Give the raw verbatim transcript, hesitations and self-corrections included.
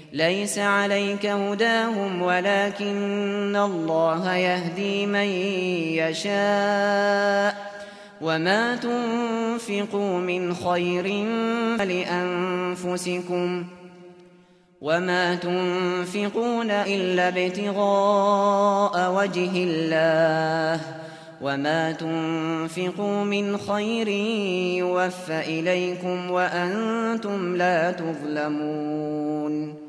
ليس عليك هداهم ولكن الله يهدي من يشاء وما تنفقوا من خير فلأنفسكم وما تنفقون إلا ابتغاء وجه الله وما تنفقوا من خير يوفى إليكم وأنتم لا تظلمون